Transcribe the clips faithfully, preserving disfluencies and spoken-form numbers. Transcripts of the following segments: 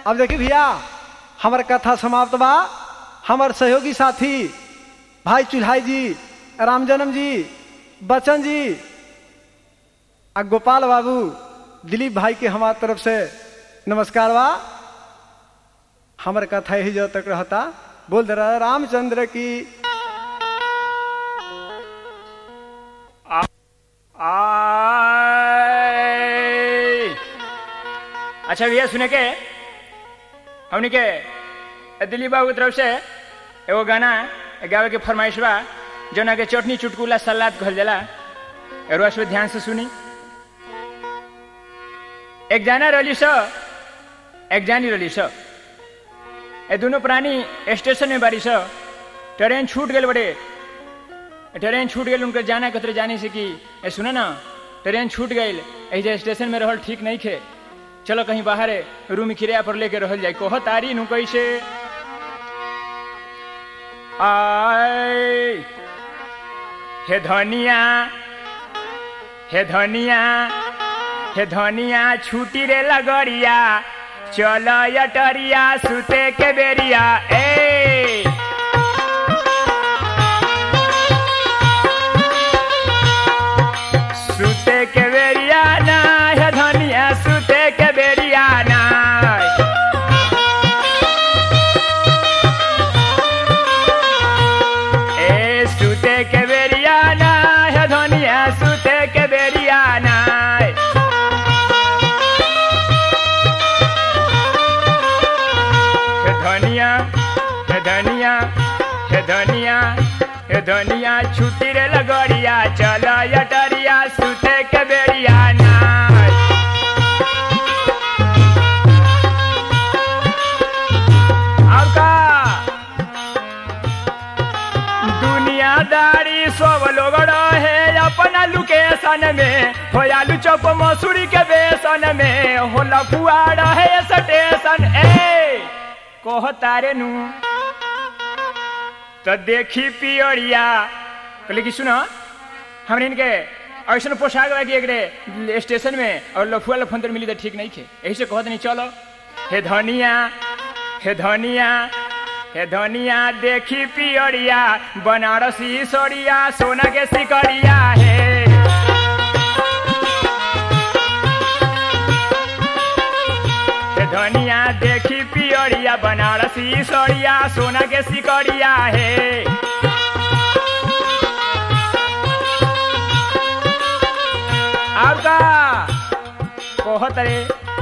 अब देखिए भैया हमार कथा समाप्त बा। हमार सहयोगी साथी भाई चुल्हाई जी, रामजन्म जी, बच्चन जी आ गोपाल बाबू, दिलीप भाई के हमार तरफ से नमस्कार बा। हमार कथा यही जो तक रहता। बोल दे रहा रामचंद्र की। अच्छा भैया सुने के हमने के दिलीप बाबू की तरफ से एगो गाना गावे के फरमाइश बा जो के चटनी चुटकुला सलाद कहल जाला। रोज पे ध्यान से सुनी। एक जाना रही सो एक जानी रही सो ए दोनों प्राणी स्टेशन में बारी सो। ट्रेन छूट गए बड़े ट्रेन छूट गए उनके जाना कतरे जाने से कि ए सुना ना ट्रेन छूट गई ऐसे स्टेशन में रहल ठीक नहीं खे। चलो कहीं बाहर रूम किराया पर लेके रहल जाए। कहो तारी नु कैसे आए हे धनिया हे धनिया हे धनिया छुटी रे लगड़िया चल अटरिया सुते के बेरिया। ए सुते के बेरिया ना हे धनिया सुते के बेरिया ना। ए सुते के बेरिया ना हे धनिया सुते के बेरिया ना। हे धनिया हे धनिया हे धनिया हे धनिया छुट्टी रे लगड़िया चल अटरिया सुते के बेरिया ना। दुनियादारी सब लोग रहे अपना लोकेशन में हो आलू चौप मसूरी के बेसन में हो लफुआ रहे स्टेशन। ए कहो तारे नु तो देखी पियरिया कहले कि सुनो हमने इनके ऐसा पोशाक बा कि एक स्टेशन में और लफुआ लफंतर मिली तो ठीक नहीं खे। यही से कहत नहीं चलो हे धनिया हे धनिया हे धनिया देखी पियरिया बनारसी सोरिया सोना के सिकरिया। हे हे धनिया देखी पियरिया बनारसी सोरिया सोना के सिकरिया। हे आपका कहत रे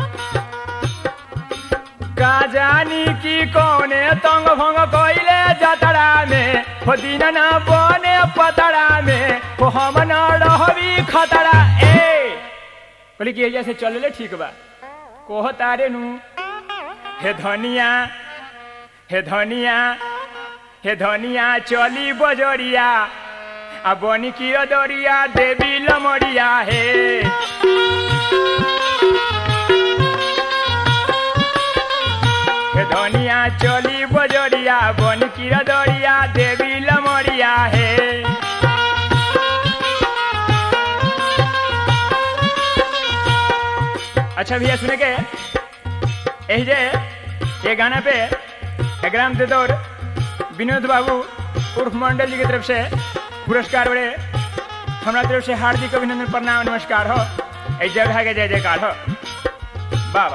का जानी की कौने तंग भंग कोइले जतरा में हो दिन न बने पतरा में हो हम न रहबी खतरा। ए बोली कि ऐसे चल ले ठीक बा। कोह तारे नु हे धनिया हे धनिया हे धनिया चली बजरिया आ बनी की दरिया देवी लमरिया। हे हे धनिया चली बजरिया बन की दरिया देवी लमरिया। हे अच्छा भैया सुने के यही जे ये गाना पे ग्राम देदौर विनोद बाबू उर्फ मंडल जी की तरफ से पुरस्कार बड़े हमारा तरफ से हार्दिक अभिनंदन प्रणाम नमस्कार हो। इस जगह के जय जयकार हो। बाबा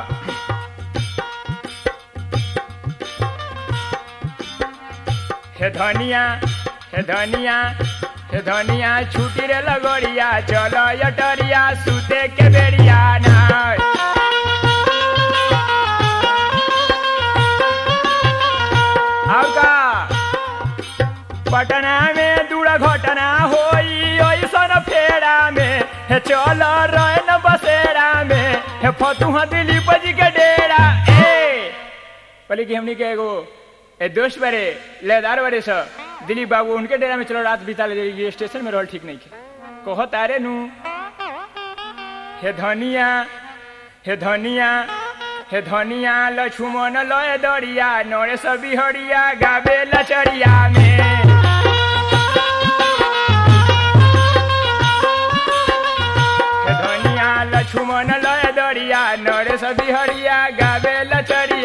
हे धनिया हे धनिया हे धनिया छुट्टी रे लगड़िया चल अटरिया सुते के बेरिया ना। आपका पटना में दूरा घटना होई ऐसन फेरा में हे चल रैन बसेरा में हे फतुहा दिलीप जी के डेरा। ए बोले कि हमनी के एगो ए दोस्त बड़े लेदार बड़े स दिलीप बाबू उनके डेरा में चलो रात बिता ले स्टेशन में रहल ठीक नहीं खे। कहो तारे नु हे धनिया हे धनिया हे धनिया लक्ष्मण लय दरिया नरेश बिहरिया गावे लचरिया में। हे धनिया लक्ष्मण लय दरिया नरेश बिहरिया गावे लचरिया।